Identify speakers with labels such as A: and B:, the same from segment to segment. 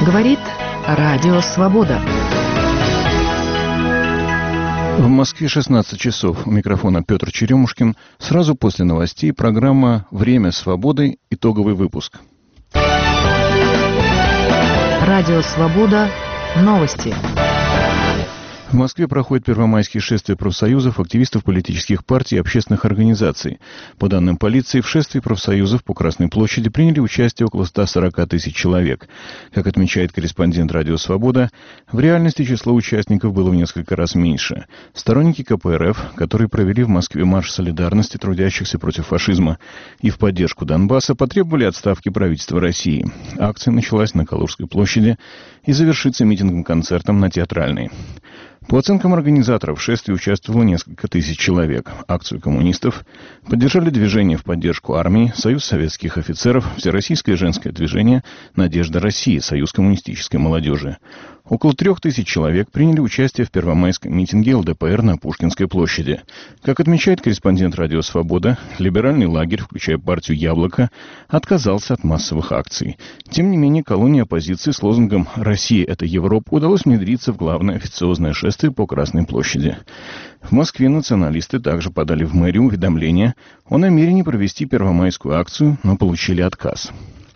A: Говорит Радио Свобода.
B: В Москве 16 часов. У микрофона Петр Черемушкин. Сразу после новостей программа «Время свободы». Итоговый выпуск.
A: Радио Свобода. Новости.
B: В Москве проходит первомайские шествия профсоюзов, активистов политических партий и общественных организаций. По данным полиции, в шествии профсоюзов по Красной площади приняли участие около 140 тысяч человек. Как отмечает корреспондент «Радио Свобода», в реальности число участников было в несколько раз меньше. Сторонники КПРФ, которые провели в Москве марш солидарности трудящихся против фашизма и в поддержку Донбасса, потребовали отставки правительства России. Акция началась на Калужской площади и завершится митингом-концертом на Театральной. По оценкам организаторов, в шествии участвовало несколько тысяч человек. Акцию коммунистов поддержали движение в поддержку армии, Союз советских офицеров, Всероссийское женское движение «Надежда России», Союз коммунистической молодежи. Около 3000 человек приняли участие в первомайском митинге ЛДПР на Пушкинской площади. Как отмечает корреспондент «Радио Свобода», либеральный лагерь, включая партию «Яблоко», отказался от массовых акций. Тем не менее, колонии оппозиции с лозунгом «Россия – это Европа» удалось внедриться в главное официозное шествие по Красной площади. В Москве националисты также подали в мэрию уведомление о намерении провести первомайскую акцию, но получили отказ.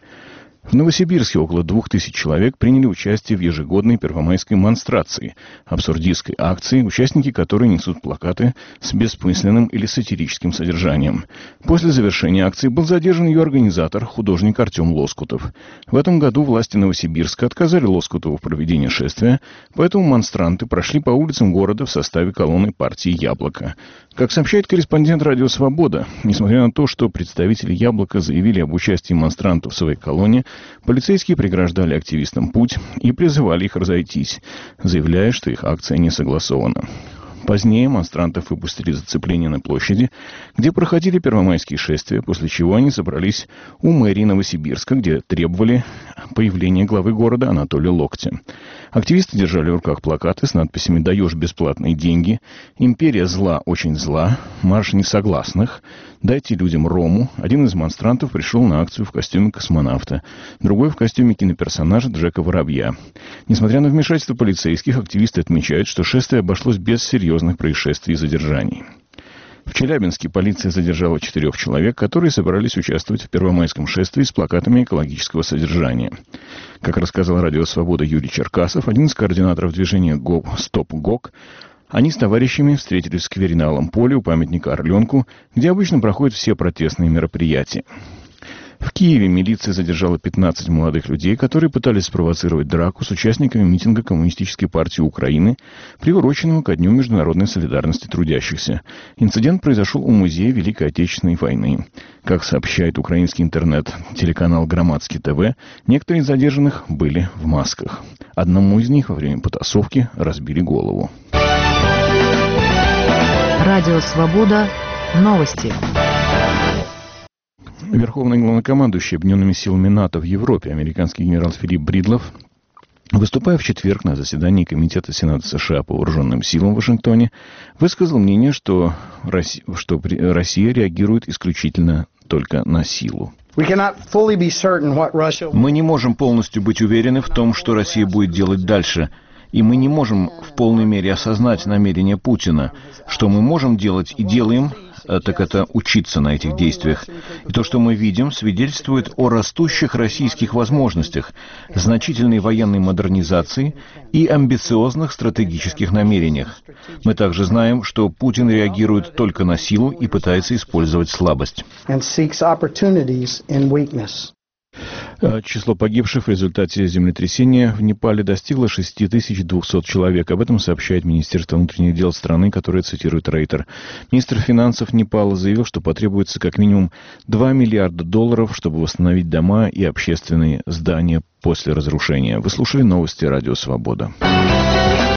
B: В Новосибирске около 2000 человек приняли участие в ежегодной первомайской монстрации, абсурдистской акции, участники которой несут плакаты с бессмысленным или сатирическим содержанием. После завершения акции был задержан ее организатор, художник Артем Лоскутов. В этом году власти Новосибирска отказали Лоскутову в проведении шествия, поэтому монстранты прошли по улицам города в составе колонны партии «Яблоко». Как сообщает корреспондент «Радио Свобода», несмотря на то, что представители «Яблока» заявили об участии монстрантов в своей колонне, полицейские преграждали активистам путь и призывали их разойтись, заявляя, что их акция не согласована. Позднее монстрантов выпустили из зацепления на площади, где проходили первомайские шествия, после чего они собрались у мэрии Новосибирска, где требовали появления главы города Анатолия Локтя. Активисты держали в руках плакаты с надписями «Даешь бесплатные деньги», «Империя зла, очень зла», «Марш несогласных», «Дайте людям рому». Один из монстрантов пришел на акцию в костюме космонавта, другой в костюме киноперсонажа Джека Воробья. Несмотря на вмешательство полицейских, активисты отмечают, что шествие обошлось без серьезных происшествий и задержаний. В Челябинске полиция задержала 4 человек, которые собирались участвовать в первомайском шествии с плакатами экологического содержания. Как рассказал «Радио Свобода» Юрий Черкасов, один из координаторов движения «Стоп ГОК», они с товарищами встретились в сквере на Алом поле у памятника Орленку, где обычно проходят все протестные мероприятия. В Киеве милиция задержала 15 молодых людей, которые пытались спровоцировать драку с участниками митинга Коммунистической партии Украины, приуроченного ко Дню международной солидарности трудящихся. Инцидент произошел у Музея Великой Отечественной войны. Как сообщает украинский интернет-телеканал «Громадский ТВ», некоторые из задержанных были в масках. Одному из них во время потасовки разбили голову.
A: Радио Свобода. Новости.
B: Верховный главнокомандующий Объединенными силами НАТО в Европе, американский генерал Филипп Бридлов, выступая в четверг на заседании Комитета Сената США по вооруженным силам в Вашингтоне, высказал мнение, что Россия реагирует исключительно только на силу.
C: Мы
B: не можем полностью быть уверены в том, что Россия будет делать дальше. И мы не можем в полной мере осознать намерения Путина. Что мы можем делать и делаем, так это учиться на этих действиях. И то, что мы видим, свидетельствует о растущих российских возможностях, значительной военной модернизации и амбициозных стратегических намерениях. Мы также знаем, что Путин реагирует только на силу и пытается использовать слабость. Число погибших в результате землетрясения в Непале достигло 6200 человек. Об этом сообщает Министерство внутренних дел страны, которое цитирует Рейтер. Министр финансов Непала заявил, что потребуется как минимум $2 миллиарда, чтобы восстановить дома и общественные здания после разрушения. Вы слушали новости «Радио Свобода».